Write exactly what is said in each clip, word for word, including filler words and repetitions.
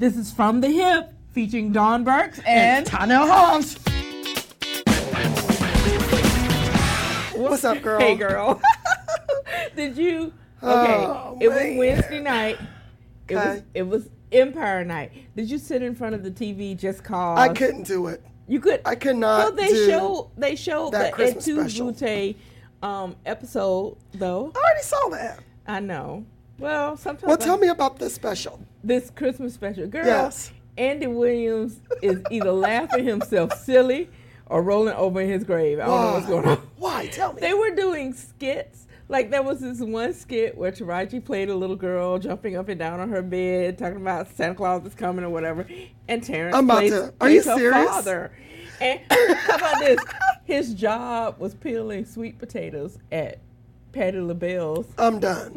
This is From the Hip, featuring Dawn Burks and, and Tanya Hobbs. What's up, girl? Hey, girl. Did you? Okay, oh, it man. was Wednesday night. It Okay. was it was Empire Night. Did you sit in front of the T V just cause? I couldn't do it. You could. I could not. Well, they do showed they showed that the Christmas Et tu special. Brute um episode though. I already saw that. I know. Well, sometimes. Well, I- tell me about this special. this Christmas special, girl. Yes. Andy Williams is either laughing himself silly or rolling over in his grave. I don't know what's going on. Why? Tell me. They were doing skits. Like there was this one skit where Taraji played a little girl jumping up and down on her bed, talking about Santa Claus is coming or whatever. And Terrence I'm about plays, to- are plays you her serious? father. And how about this? His job was peeling sweet potatoes at Patti LaBelle's. I'm done.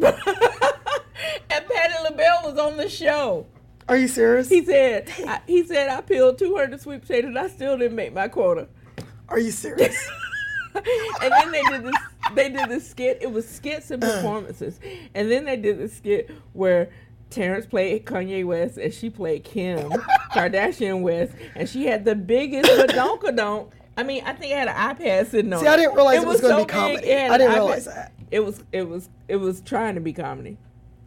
And Patti LaBelle was on the show. Are you serious? He said, I, he said, I peeled two hundred sweet potatoes and I still didn't make my quota. Are you serious? And then they did this, they did this skit. It was skits and performances. And then they did this skit where Terrence played Kanye West and she played Kim Kardashian West. And she had the biggest badonkadonk. I mean, I think it had an iPad sitting on it. See, I didn't realize it was going to so be big, comedy. it had I an didn't iPad. realize that. It was, it was, it was trying to be comedy.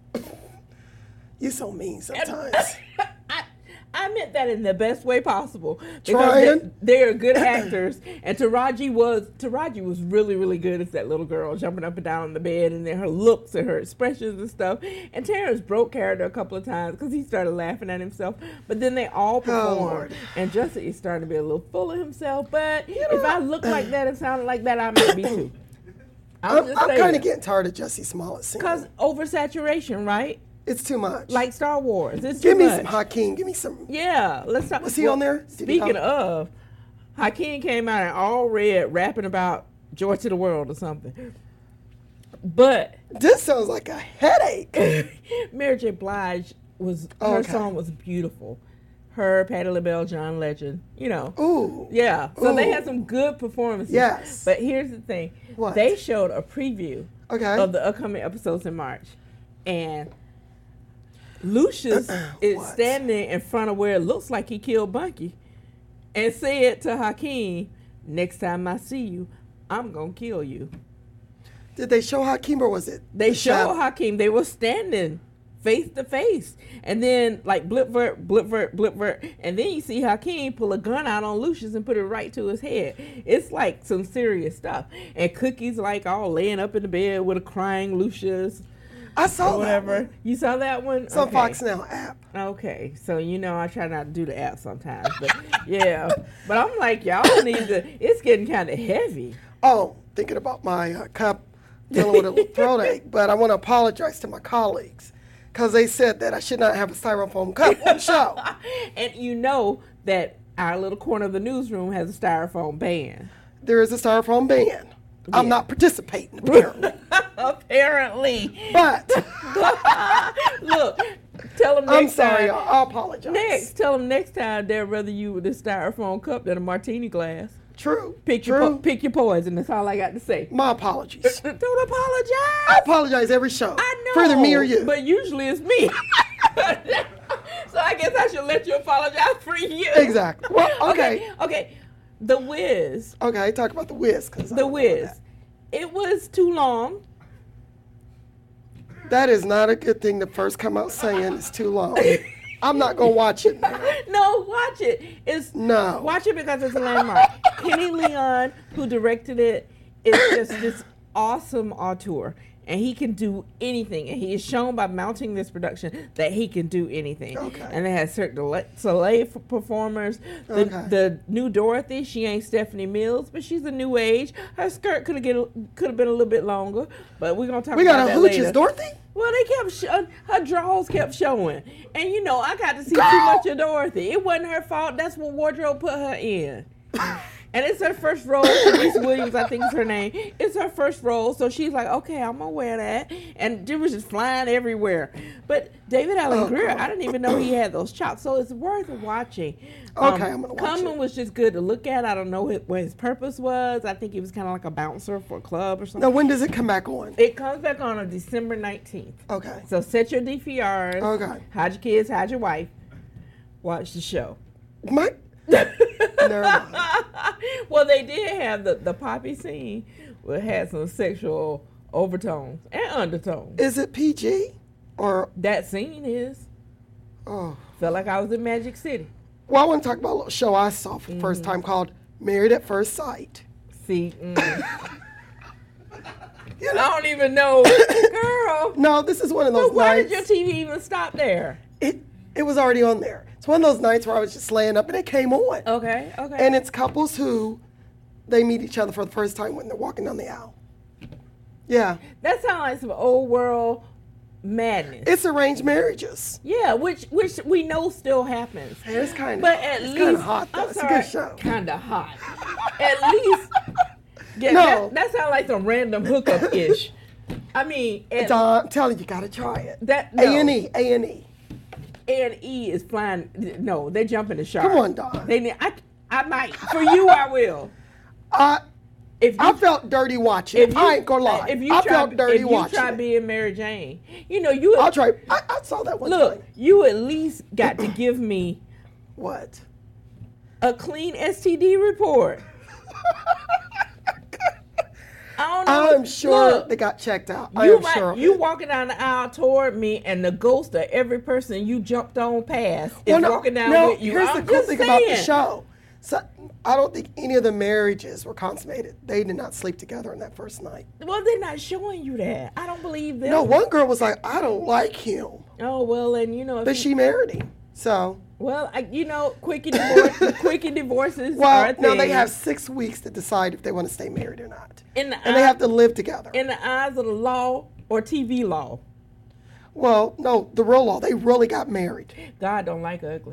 You're so mean sometimes. I, I meant that in the best way possible. Trying. They, they are good actors, and Taraji was Taraji was really, really good as that little girl jumping up and down on the bed, and then her looks and her expressions and stuff. And Terrence broke character a couple of times because he started laughing at himself. But then they all performed, Lord. and Justin is starting to be a little full of himself. But know if I look like that and sounded like that, I might be too. I'm, I'm, just I'm saying. kind of getting tired of Jussie Smollett singing. Because oversaturation, right? It's too much. Like Star Wars. It's Give too me much. some Hakeem. Give me some. Yeah, let's talk. Was he on there? Did he Speaking come? of, Hakeem came out in all red rapping about Joy to the World or something. But This sounds like a headache. Mary J. Blige was Oh, her okay. song was beautiful. Her, Patti LaBelle, John Legend, you know. Ooh. Yeah, so they Ooh. had some good performances. Yes. But here's the thing. What? They showed a preview Okay. of the upcoming episodes in March. And Lucius is What? standing in front of where it looks like he killed Bunky and said to Hakeem, next time I see you, I'm going to kill you. Did they show Hakeem or was it? They the showed shadow? Hakeem. They were standing face to face. And then like blip vert, blip vert, blip vert. And then you see Hakeem pull a gun out on Lucius and put it right to his head. It's like some serious stuff. And Cookie's like all laying up in the bed with a crying Lucius. I saw Or whatever. that one. You saw that one? It's on Okay. Fox Now app. Okay, so you know I try not to do the app sometimes, but yeah. But I'm like, y'all need to. It's getting kind of heavy. Oh, thinking about my uh, cup dealing with a little throat ache, but I want to apologize to my colleagues because they said that I should not have a styrofoam cup on the show. And you know that our little corner of the newsroom has a styrofoam ban. There is a styrofoam ban. I'm Yeah. not participating, apparently. Apparently. But Look, tell them next I'm sorry, time. y'all. I apologize. Next, tell them next time they'd rather you with a styrofoam cup than a martini glass. True. Pick True. your po- pick your poison. That's all I got to say. My apologies. Don't I apologize. apologize every show. I know. For either me or you. But usually it's me. So I guess I should let you apologize for you. Exactly. Well, okay. Okay. Okay. The Wiz. Okay, talk about the Wiz. Cause I The don't know Wiz. that. It was too long. That is not a good thing to first come out saying it's too long. I'm not going to watch it now. No, watch it. It's No. Watch it because it's a landmark. Kenny Leon, who directed it, is just this awesome auteur. And he can do anything. And he is shown by mounting this production that he can do anything. Okay. And they had certain Dele- Soleil f- performers. The, Okay. the new Dorothy, she ain't Stephanie Mills, but she's a new age. Her skirt could have get could have been a little bit longer, but we're gonna talk We about got a that hooches later. Dorothy? Well, they kept sh- her drawers kept showing, and you know I got to see Girl! too much of Dorothy. It wasn't her fault. That's what wardrobe put her in. And it's her first role. Reese Williams, I think is her name. It's her first role, so she's like, okay, I'm gonna wear that. And it was just flying everywhere. But David Allen Oh, Greer, God. I didn't even know he had those chops, so it's worth watching. Okay, I'm gonna watch Common it. was just good to look at. I don't know what what his purpose was. I think he was kind of like a bouncer for a club or something. Now, when does it come back on? It comes back on on December nineteenth. Okay. So set your D V Rs. Okay. Hide your kids, hide your wife. watch the show. My, never mind. Well, they did have the, the poppy scene where it had some sexual overtones and undertones. Is it P G? Or That scene is. oh, Felt like I was in Magic City. well, I want to talk about a little show I saw for the first time called Married at First Sight. See, mm. You I know, don't even know, girl. no, this is one of those But why nights. did your T V even stop there? It it was already on there. It's one of those nights where I was just laying up and it came on. Okay, okay. And it's couples who they meet each other for the first time when they're walking down the aisle. Yeah, That sounds like some old world madness. it's arranged marriages. Yeah, which which we know still happens. And it's kind of, But at it's least kind of hot though. I'm It's sorry, a good show. Kind of hot. At least, yeah, No. that, that sounds like some random hookup ish. I mean, at, Don, I'm telling you, you gotta try it. that A no, and E, A and E. A and E is flying. No, they're jumping the shark. Come on, Don. They need. I, I might for you. I will. I If you, I felt dirty watching. if it. you, I ain't gonna lie. If you I try, felt dirty if you watching. try it. being Mary Jane, you know you. I'll try. I, I saw that one Look, time. you at least got to give me What? a clean S T D report. I don't know. I'm sure Look, they got checked out. I you am might, sure. of you it. walking down the aisle toward me, and the ghost of every person you jumped on past is Well, no, walking down no, with you. here's I'm the cool just thing saying. about the show. So I don't think any of the marriages were consummated. They did not sleep together on that first night. Well, they're not showing you that. I don't believe them. No, one girl was like, "I don't like him," Oh well, and you know, if but you- she married him. So, well, I, you know, quickie divorce, quickie divorces are well, a no, they thing. have six weeks to decide if they want to stay married or not, in the and they eye- have to live together. in the eyes of the law or T V law. Well, no, the real law, they really got married. God don't like ugly.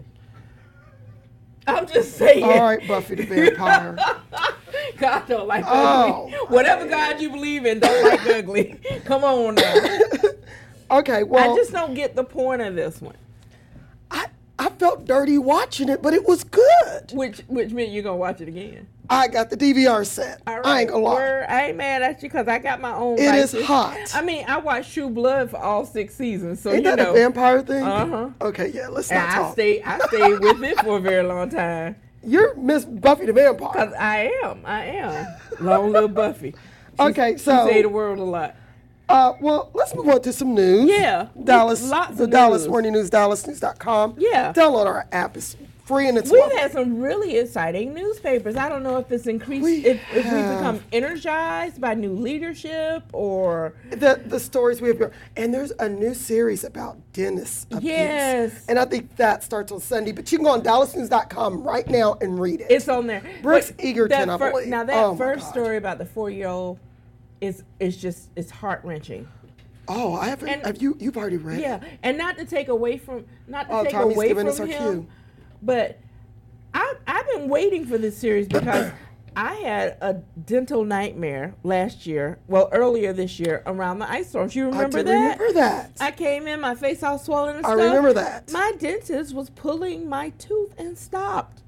I'm just saying. All right, Buffy the Vampire. God don't like Oh, ugly. Whatever God you believe in don't like ugly. Come on now. Okay, well, I just don't get the point of this one. I, I felt dirty watching it, but it was good. Which which meant you're gonna watch it again. I got the D V R set. All right. I ain't gonna lie. Word, I ain't mad at you because I got my own. It is vices. hot. I mean, I watched True Blood for all six seasons, so Ain't you that know. a vampire thing? Uh-huh. Okay, yeah, let's And not I talk. stayed I stayed with it for a very long time. You're Miss Buffy the Vampire. Cause I am, I am. Long little Buffy. She- Okay, she so- saved the world a lot. Uh, well, let's move on to some news. Yeah, Dallas, lots the of Dallas news. Morning News, dallas news dot com. Yeah. Download our app. It's free and it's We've welcome. had some really exciting newspapers. I don't know if it's increased, We if, if we've have. become energized by new leadership or. the the stories we have, and there's a new series about dentist abuse. Yes. And I think that starts on Sunday. But you can go on dallas news dot com right now and read it. It's on there. Brooks But Egerton, that I believe. Now that Oh, my first God. story about the four-year-old is is just it's heart wrenching. Oh, I haven't. And- have you? You've already read Yeah, it. and not to take away from not to Oh, take Tommy's away giving from us our him, cue. but I I've been waiting for this series because I had a dental nightmare last year. Well, earlier this year around the ice storms. You remember I do that? remember that. I came in, my face all swollen and I stuff. remember that. My dentist was pulling my tooth and stopped.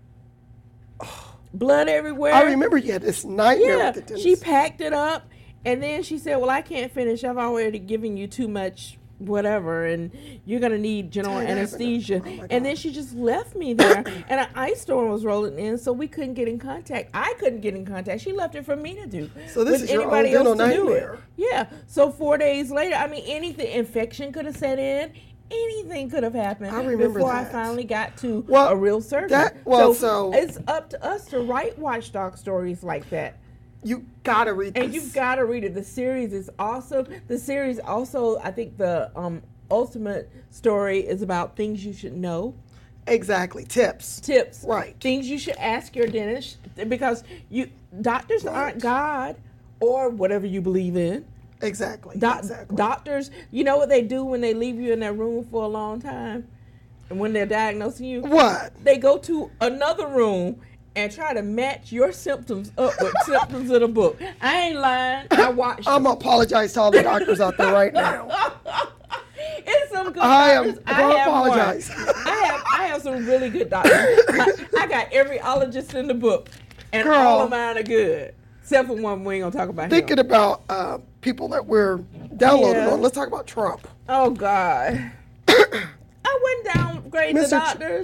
Blood everywhere. I remember you had this nightmare Yeah, with the dentist. she packed it up, and then she said, "Well, I can't finish. I've already given you too much, whatever, and you're gonna need general Dang, that happened. anesthesia." Oh, my and then God. she just left me there, and an ice storm was rolling in, so we couldn't get in contact. I couldn't get in contact. She left it for me to do. So this with is your own anybody else dental to do it. nightmare. Yeah. So four days later, I mean, anything infection could have set in. Anything could have happened I remember before I that. finally got to Well, a real surgeon. that- well, so- it's up to us to write watchdog stories like that. You gotta read this. And you've got to read it. The series is awesome. The series also, I think the um, ultimate story is about things you should know, exactly tips. tips, Right. things you should ask your dentist because you doctors Right. aren't God or whatever you believe in. Exactly. Doc- exactly. Doctors, you know what they do when they leave you in that room for a long time, and when they're diagnosing you, What? they go to another room and try to match your symptoms up with symptoms of the book. I ain't lying. I watched. I'm gonna apologize to all the doctors out there right now. It's some good I am doctors. gonna have one. apologize. I have I have some really good doctors. I, I got every ologist in the book, and Girl. all of mine are good, except for one we ain't gonna talk about. Thinking him. about uh, people that we're downloading Yeah. on, let's talk about Trump. Oh God, I wouldn't downgrade the Mister Tr- doctors.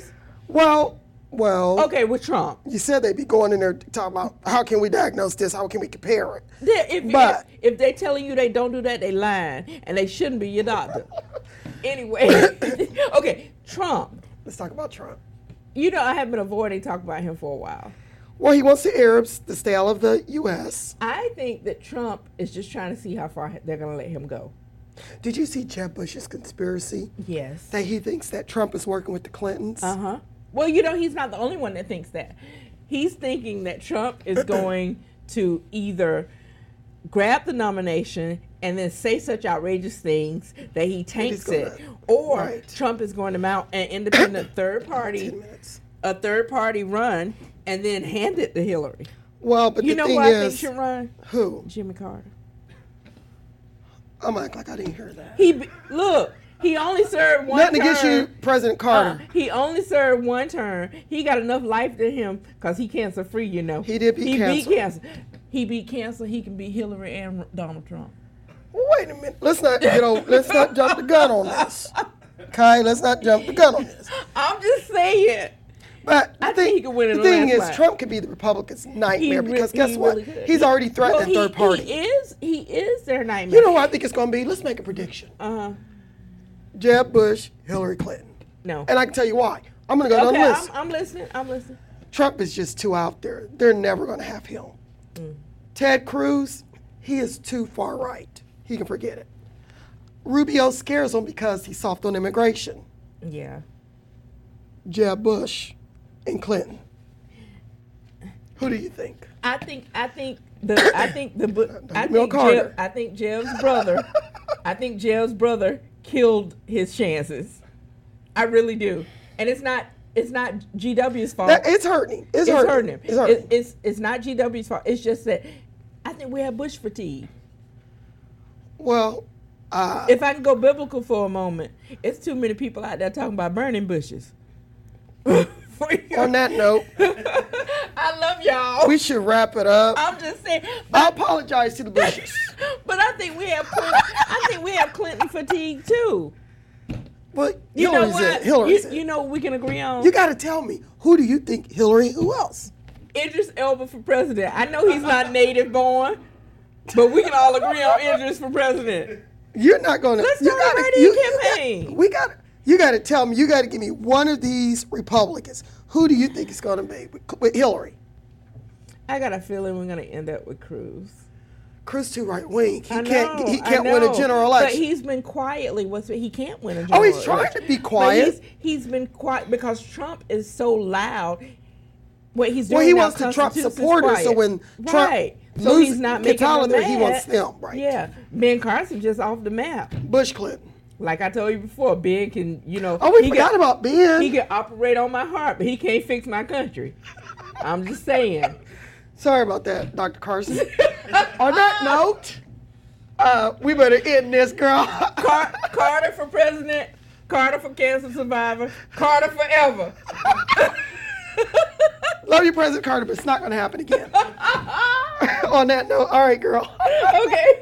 Well, well. Okay, with Trump. You said they'd be going in there talking about how can we diagnose this? How can we compare it? Yeah, if, But- if, if they're telling you they don't do that, they lying, and they shouldn't be your doctor. Anyway, okay, Trump. Let's talk about Trump. You know, I have been avoiding talking about him for a while. Well, he wants the Arabs to stay out of the U S. I think that Trump is just trying to see how far they're going to let him go. Did you see Jeb Bush's conspiracy? Yes. That he thinks that Trump is working with the Clintons? Uh-huh. Well, you know, he's not the only one that thinks that. He's thinking that Trump is going to either grab the nomination and then say such outrageous things that he tanks gonna- it, or right. Trump is going to mount an independent third party, Ten minutes. a third party run, and then hand it to Hillary. Well, but You the know thing who I think is, should run? who? Jimmy Carter. I'm act like I didn't hear that. He be- look. He only served one Nothing term. against you, President Carter. Uh, he only served one term. He got enough life to him because he cancer free, you know. He did beat he cancer. beat cancer. He beat cancer. He can beat Hillary and Donald Trump. Wait a minute. Let's not get on. Let's not jump the gun on this. Okay, let's not jump the gun on this. I'm just saying. But the I thing, think he could win in the the thing is, landslide. Trump could be the Republicans' nightmare re- because guess he what? really could. He's already threatened Well, a he, third party. He is. He is their nightmare. You know what I think it's going to be? Let's make a prediction. Uh huh. Jeb Bush, Hillary Clinton. No. And I can tell you why. I'm going to go Okay, down the list. I'm, I'm listening. I'm listening. Trump is just too out there. They're never going to have him. Mm. Ted Cruz, he is too far right. He can forget it. Rubio scares him because he's soft on immigration. Yeah. Jeb Bush and Clinton. Who do you think? I think. I think the. I think the. bu- I give me on think Carter. Jeb, I think Jeb's brother. I think Jeb's brother killed his chances. I really do, and it's not. It's not G W's fault. That, it's hurting. It's, it's hurting. hurting him. It's hurting. It, it's it's not G W's fault. It's just that I think we have Bush fatigue. Well, uh, If I can go biblical for a moment, it's too many people out there talking about burning bushes. on that note, I love y'all. we should wrap it up. I'm just saying. I But, apologize to the Bushes. but I think we have Clinton, I think we have Clinton fatigue too. But You Hillary's know what? it. Hillary's you, it. you know what we can agree on? You got to tell me, who do you think Hillary? Who else? Idris Elba for president. I know he's not native born, but we can all agree on Idris for president. You're not going to. Let's you start a gotta, radio you- you campaign. got- we got. You got to tell me. You got to give me one of these Republicans. Who do you think is going to be with, with Hillary? I got a feeling we're gonna end up with Cruz. Cruz too right wing. He I can't. know, he I can't win a know. general But election. he's been quietly. What's he can't win a general Oh, election. he's trying to be But quiet. he's, he's been quiet because Trump is so loud. What he's doing Well, he now wants the Trump constitutes his supporters, so quiet. when Trump right, so loses- he's not gets making out them of there, he mad. wants them, right. Yeah, Ben Carson just off the map. Bush Clinton. Like I told you before, Ben can, you know. Oh, we he forgot can, about Ben. He can operate on my heart, but he can't fix my country. I'm just saying. Sorry about that, Doctor Carson. On that note, uh, we better end this, girl. Car- Carter for president, Carter for cancer survivor, Carter forever. Love you, President Carter, but it's not going to happen again. On that note, all right, girl. Okay.